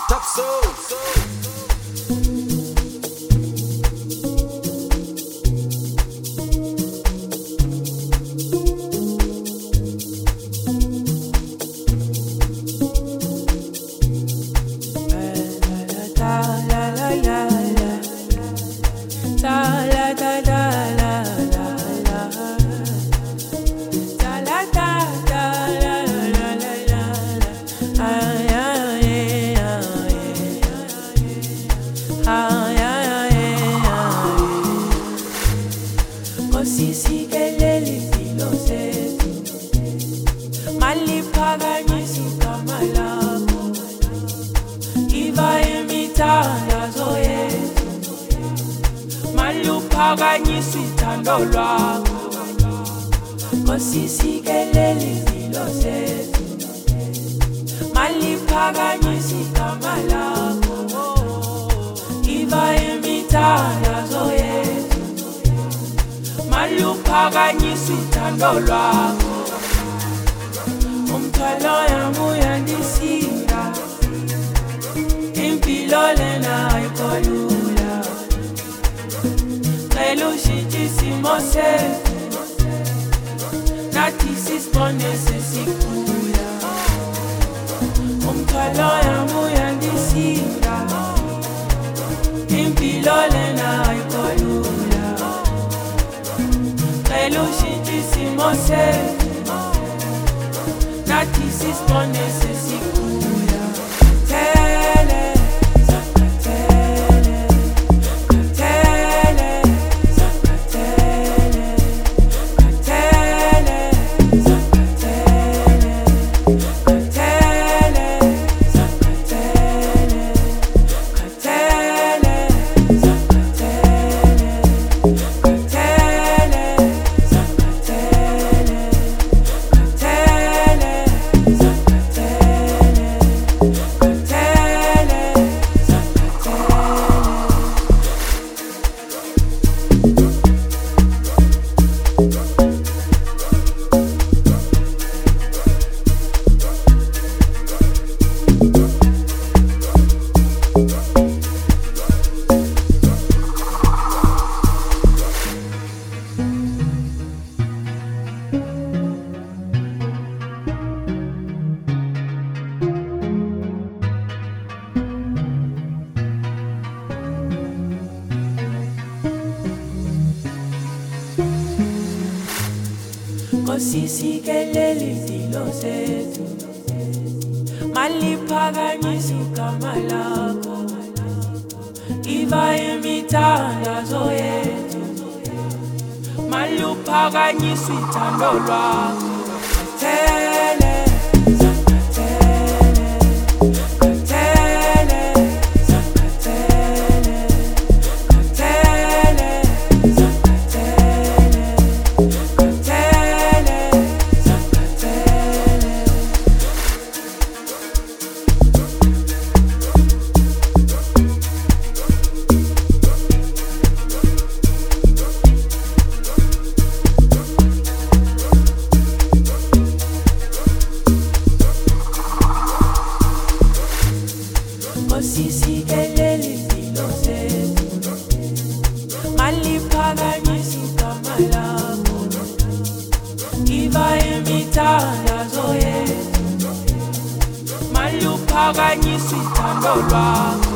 Top Soul. Sisi kelele impilo zethu maliphakanyisa igama lakho iva imithandazo yethu maluphakanyisa ithando lwakho sisi kelele impilo zethu maliphakanyisa igama lakho iva imithandazo yethu maluphakanyisa ithando lwakho umthwalo yami uyandisinda impilo lena ayikolula cela ushintshe isimo sethu nathi sisibone sesikhula umthwalo yami uyandisinda impilo lena ayikolula ushintshe isimo sethu nathi sisibone sesikhula Tele, zakatele, katele, zakatele, katele, zakatele, katele, zakatele, katele, sisi kelele impilo zethu maliphakanyisa igama lakho iva imithandazo yethu maluphakanyisa ithando lwakho Tele, zakatele, katele, zakatele, katele, zakatele, katele, zakatele. Sisi kelele impilo zethu maliphakanyisa igama lakho iva imithandazo yethu maluphakanyisa ithando lwakho